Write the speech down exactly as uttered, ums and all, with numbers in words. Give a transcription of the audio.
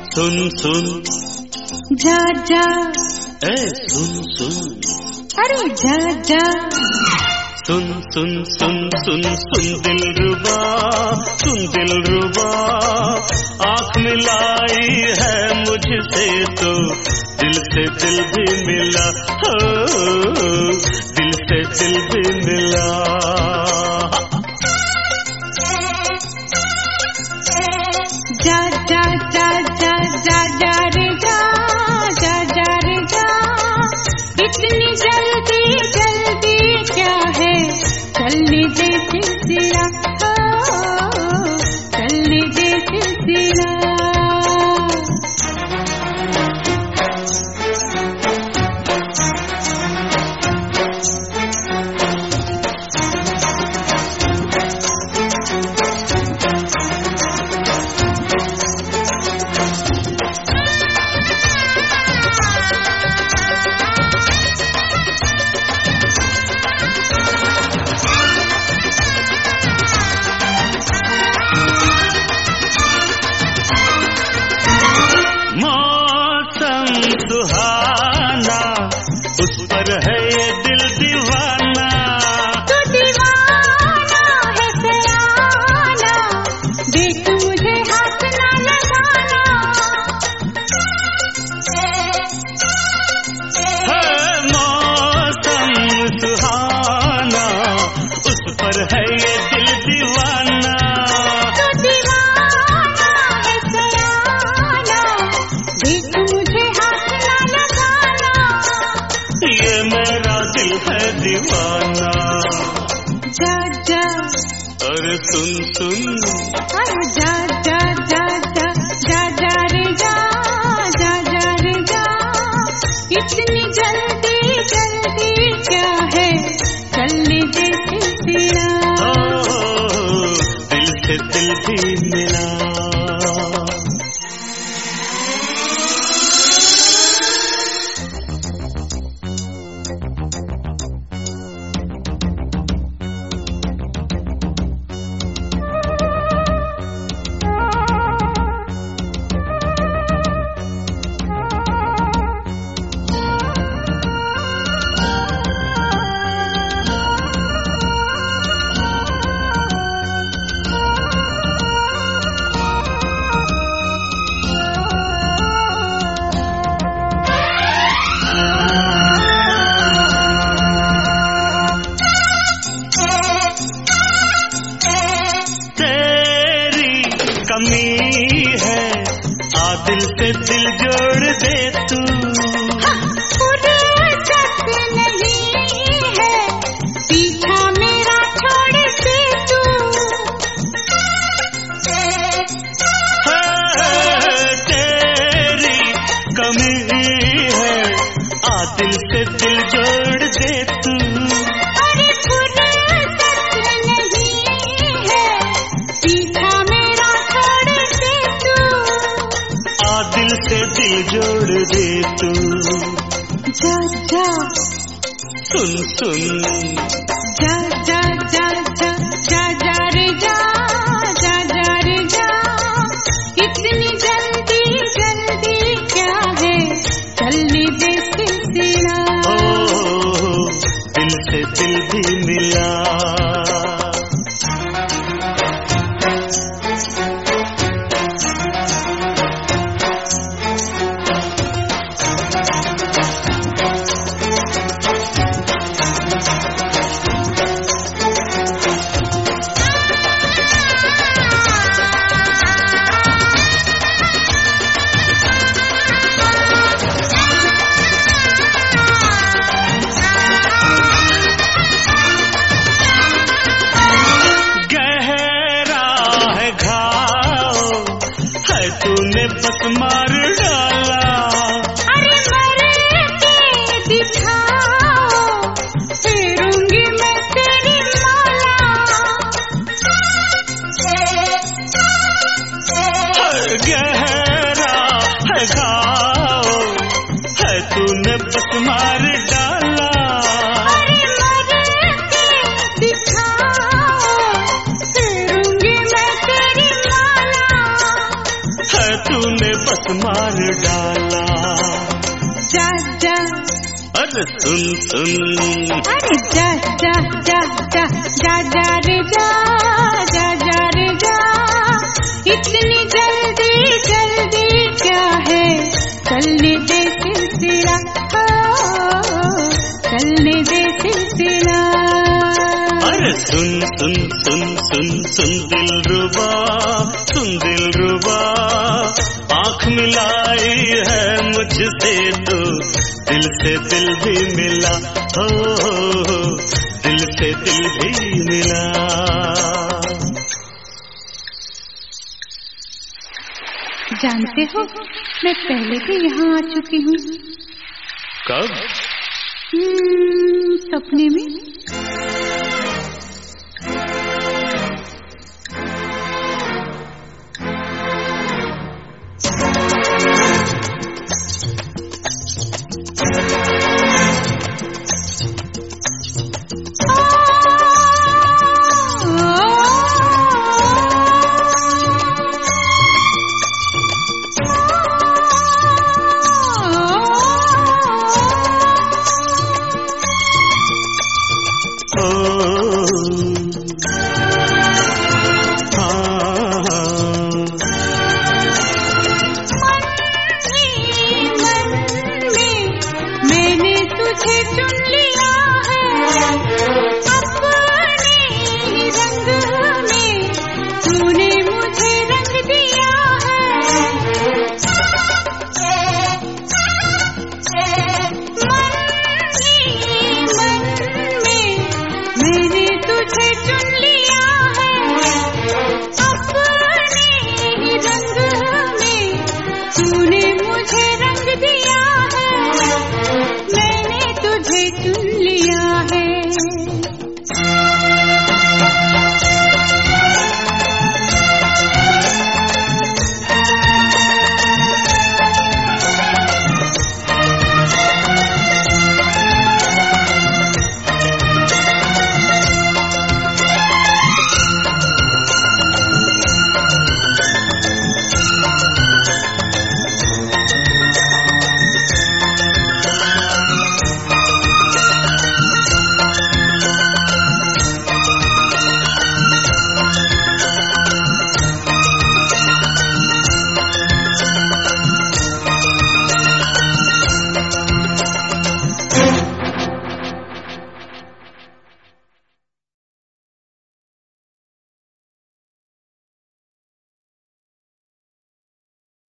सुन सुन जा जा, ए सुन सुन, अरे जा जा, सुन सुन सुन सुन सुन दिलरुबा, सुन दिलरुबा, आँख मिलाई है मुझसे तो दिल से दिल भी मिला, हो दिल से दिल भी मिला। जा जा जा जा जा जा रे जा, जा जा रे जा, इतनी जल्दी जल्दी क्या है, चलने दे सिलसिला, चलने दे सिलसिला। उस पर है ये दिल दीवाना, तो दीवाना है सयाना, देख मुझे हाथ ना लगाना। है मौसम सुहाना, उस पर है ये दिल दीवाना, तो दीवाना है सयाना, देख मुझे हाथ ना लगाना। ये मेरा दिल है दीवाना। जा जा, अरे सुन सुन, अरे जा जा जा जा जा जा रे जा, जा जा रे जा, इतनी जल्दी जल्दी क्या है, चलने दे सिलसिला, ओ दिल से दिल भी मिला। कमी है आ दिल से दिल जोड़ दे तू, फुर्सत नहीं है पीछा मेरा छोड़ दे तू। तेरी कमी है आ दिल से दिल जोड़ दे तू, अरे फुर्सत नहीं है पीछा मेरा छोड़ दे तू, आ दिल से दिल जोड़ दे तू। जा जा, सुन सुन, जा जा जा जा जा जा रे जा, जा जा रे जा, इतनी जल्दी जल्दी क्या है, चलने दे सिलसिला, ओ दिल से दिल भी मिला। तूने बस मार डाला, अरे मर के दिखाओ, फेरूंगी मैं तेरी माला। गहरा है घाव है तूने बस मार डाला, अरे मर के दिखाओ, फेरूंगी मैं तेरी माला। है तूने बस मार डाला। जा जा अरे सुन सुन, अरे जा जा जा जा जा जा रे जा जा जा रे जा, इतनी जल्दी जल्दी क्या है, चलने दे सिलसिला, चलने दे सिलसिला। अरे सुन सुन सुन सुन सुन दिलरुबा, सुन दिलरुबा, आँख मिलाई है मुझसे तो दिल से दिल भी मिला, हो हो हो दिल से दिल भी मिला। जानते हो मैं पहले भी यहाँ आ चुकी हूँ। कब? हम्म, सपने में।